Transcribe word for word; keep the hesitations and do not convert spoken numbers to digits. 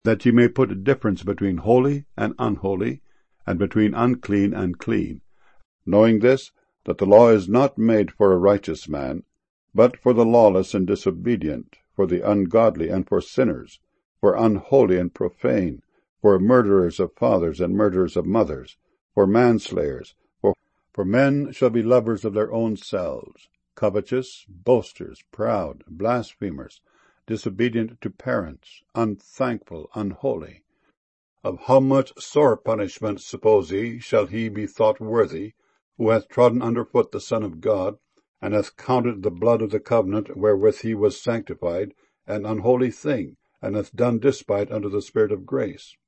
that ye may put a difference between holy and unholy, and between unclean and clean, knowing this, that the law is not made for a righteous man, but for the lawless and disobedient, for the ungodly and for sinners, for unholy and profane, for murderers of fathers and murderers of mothers, for manslayers, for, for men shall be lovers of their own selves, covetous, boasters, proud, blasphemers, disobedient to parents, unthankful, unholy. Of how much sore punishment, suppose ye, shall he be thought worthy, who hath trodden under foot the Son of God, and hath counted the blood of the covenant wherewith he was sanctified an unholy thing, and hath done despite unto the Spirit of grace?